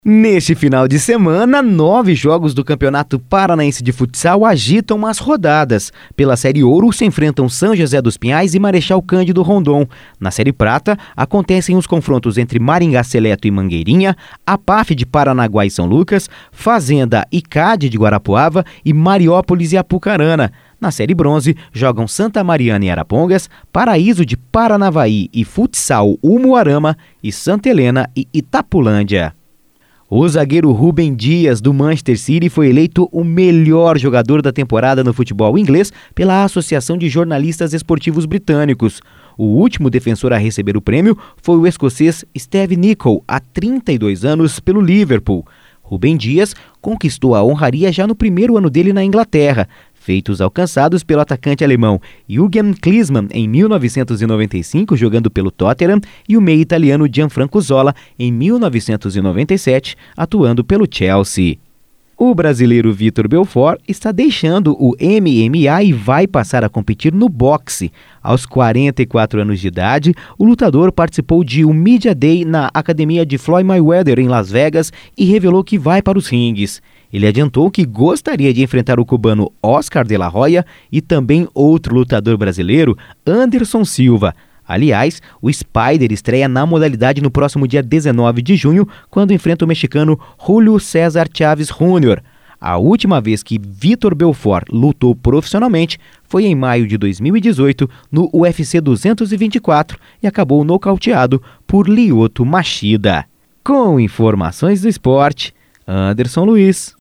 Neste final de semana, 9 jogos do Campeonato Paranaense de Futsal agitam as rodadas. Pela Série Ouro se enfrentam São José dos Pinhais e Marechal Cândido Rondon. Na Série Prata, acontecem os confrontos entre Maringá Seleto e Mangueirinha, APAF de Paranaguá e São Lucas, Fazenda e CAD de Guarapuava e Mariópolis e Apucarana. Na Série Bronze, jogam Santa Mariana e Arapongas, Paraíso de Paranavaí e Futsal Umuarama e Santa Helena e Itapulândia. O zagueiro Rubem Dias, do Manchester City, foi eleito o melhor jogador da temporada no futebol inglês pela Associação de Jornalistas Esportivos Britânicos. O último defensor a receber o prêmio foi o escocês Steve Nicol, há 32 anos, pelo Liverpool. Rubem Dias conquistou a honraria já no primeiro ano dele na Inglaterra, feitos alcançados pelo atacante alemão Jürgen Klinsmann em 1995, jogando pelo Tottenham, e o meia italiano Gianfranco Zola em 1997, atuando pelo Chelsea. O brasileiro Vitor Belfort está deixando o MMA e vai passar a competir no boxe. Aos 44 anos de idade, o lutador participou de um Media Day na academia de Floyd Mayweather em Las Vegas e revelou que vai para os ringues. Ele adiantou que gostaria de enfrentar o cubano Oscar de la Hoya e também outro lutador brasileiro, Anderson Silva. Aliás, o Spider estreia na modalidade no próximo dia 19 de junho, quando enfrenta o mexicano Julio César Chávez Jr. A última vez que Vitor Belfort lutou profissionalmente foi em maio de 2018 no UFC 224 e acabou nocauteado por Lyoto Machida. Com informações do esporte, Anderson Luiz.